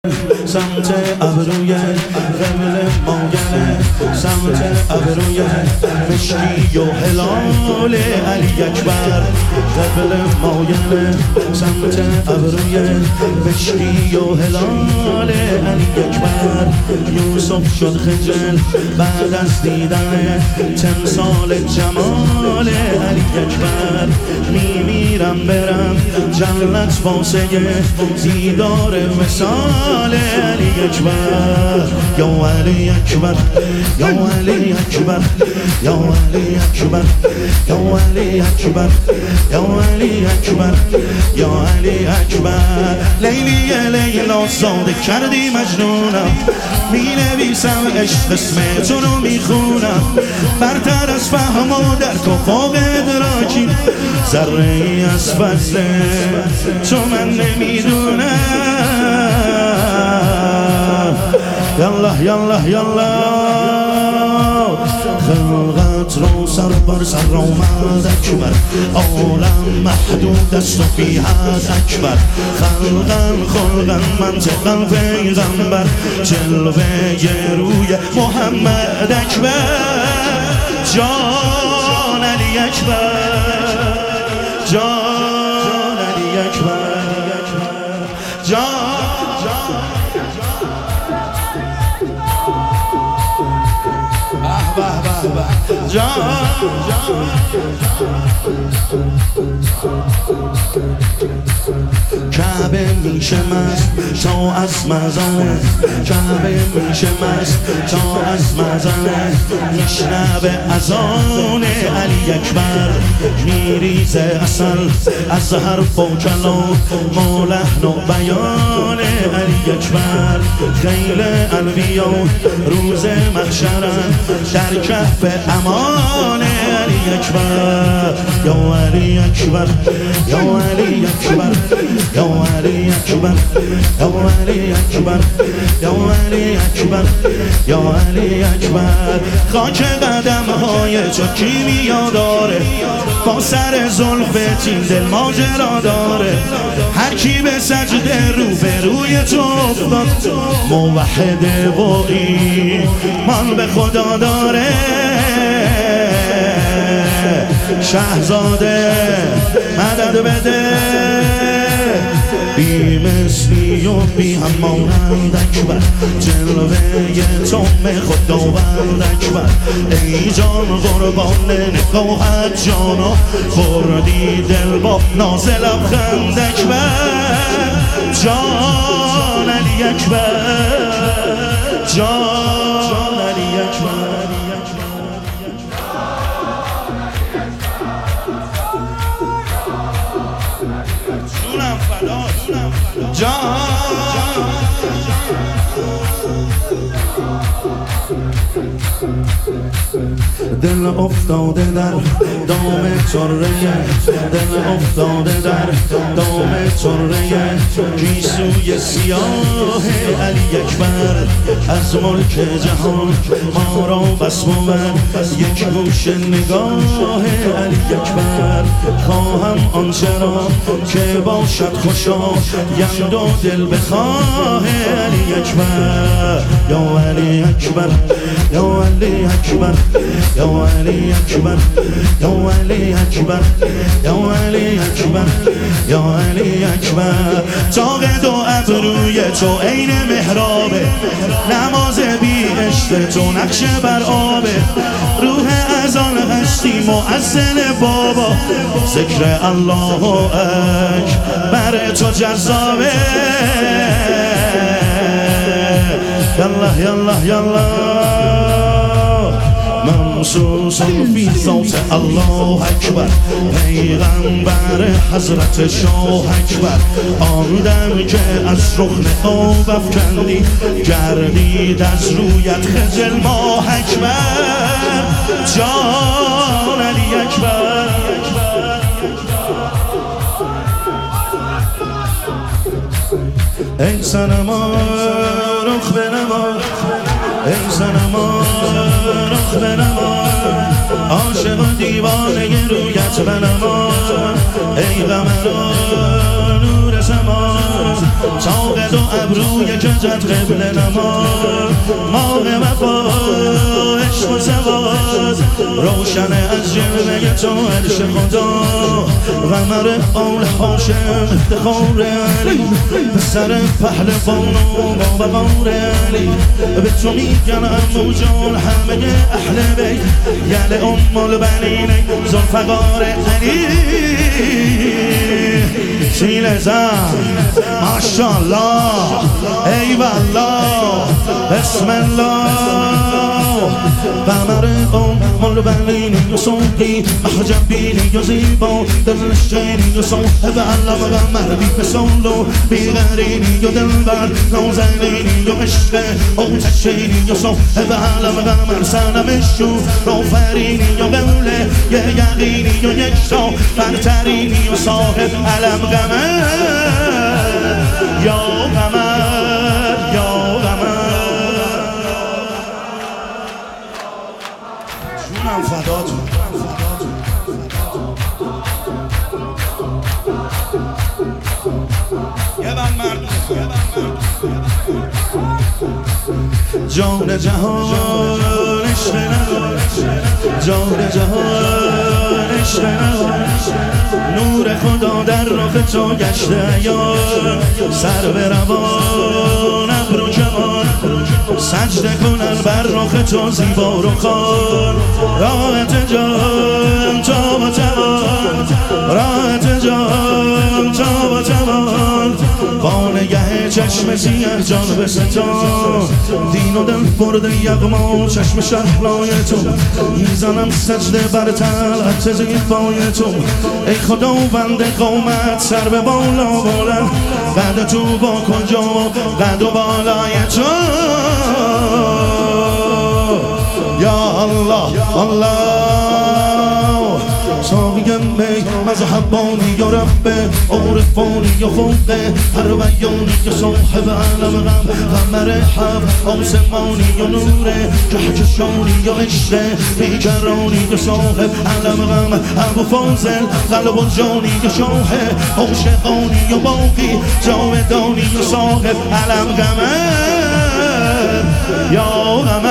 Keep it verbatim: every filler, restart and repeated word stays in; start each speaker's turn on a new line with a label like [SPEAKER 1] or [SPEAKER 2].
[SPEAKER 1] سمت ابروی قبل ماگنه، سمت ابروی مشکی و هلال علی اکبر. قبل ماگنه سمت ابروی مشکی و هلال علی اکبر. یوسف شد خجل بعد از دیدن تمثال جمال علی اکبر. میمیرم برم جنت واسه دیدار وصال علی اکبر. یا علی اکبر، یا علی اکبر، یا علی اکبر، یا علی اکبر، یا علی اکبر، یا علی اکبر. لیلی لیلا زاده کردی مجنونم، می نویسم عشق اسم تو رو می خونم. برتر از فهم و درک و فوق ادراکی، ذره ای از فضل تو من نمیدونم. یالله یالله یالله خلقت رو سر بر سر آمد اکبر. عالم محدود است و فی حد اکبر. خلقن خلقن منطقا پیغمبر. جلوه روی محمد اکبر. جان علی اکبر، جان علی اکبر، جان به به به جان. کعبه میشه مست تا از مزنه، کعبه میشه مست تا از مزنه. میشنوه اذان علی اکبر. میریزه اصل از حرف و کلام و لحن و بیان علی اکبر. خیل انبیا روز محشرن در کهف امان علی اکبر. یا علی اکبر، یا علی اکبر، یا علی اکبر، یا علی اکبر، یا علی اکبر، یا علی اکبر. خاک قدم های تو کیمیا داره، با سر زلف تین دل ماجرا داره. هر کی به سجده رو به روی تو افتاد، موحد و ایمان به خدا داره. شهزاده مدد بده، بی مثلی و بی هم مانند اکبر. جلوه توم خداوند اکبر. ای جان قربان نگاهت جانا، بردی دل با ناز لبخند اکبر. جان علی اکبر، جان علی اکبر. جونم فدا، جونم فدا، جان. دل افتاده در دام چره، دل افتاده در دام چره. گیسوی سیاه علی اکبر. از ملک جهان ما را بس بود یک گوش نگاه علی اکبر. خواهم آنچه را که باشد خوشا، یند و دل بخواه علی اکبر. یا علی اکبر، یا علی اکبر، یا علی اکبر، یا علی اکبر، یا علی اکبر، یا علی اکبر. طاق دو ابروی تو عین محرابه، نماز بی عشق تو نقش بر آبه. روح اذان هستی مؤذن بابا، ذکر الله اکبر تو جذابه. یالله یالله یالله ممسوس فی صوت الله اکبر. پیغمبر حضرت شاه اکبر. آن دم که از رخ نقاب افکندی، گردید از رویت خجل ماه اکبر. جان علی اکبر. ای صنما رخ بنما، ای صنما رخ بنما. عاشق و دیوانه رویت بنما. ای قمر نور زمان ساقد و ابروی که زد قبل نماز ماه وفا عشق و زواج روشن از جلوه تو عرش خدا قمر آل هاشم افتخار علی پسر پهلوان و با وقار علی به تو میگن عمو جان همه اهل بیت یل ام البنین ذوالفقار علی سیل زن ماشاءالله ای والله بسم الله قمر ام البنین و صوتی محجبینی و زیبا دلنشینی و صاحب علم قمر بی فسال و بیغرینی و دلبر نازنینی و عشق آتشینی و صاحب علم قمر سنمشو رافرینی و قوله یه یقینی و یک شا برترینی و صاحب علم قمر یا قمر یا قمر جونم فداتون یه بند مرد جان جهان عشق نهان جان جهان عشق نهان نور خدا در رخ تو گشته عیان سر به روان ابرو جوان سجده کنن بر رخ تو زیبا رخان راحت جان تا و توان راحت جان تا و توان با نگه چشم سیه جان به ستان دین و دل برده یغما چشم شهلای تو میزنم سجده بر طلعت زیبای تو ای خداوند قومت سر به بالا بلند قد تو با کجا قد و بالای تو یا الله الله ساقی می مذهبانی یا رب عرفانی یا فوقه هر بیانی یا صاحب علم غم قمر حب آسمانی یا نوره کهکشانی یا عشق بیکرانی یا صاحب علم غم ابو فاضل قلب و جانی یا شاه عاشقانی یا باقی جاودانی یا صاحب علم قمر یا قمر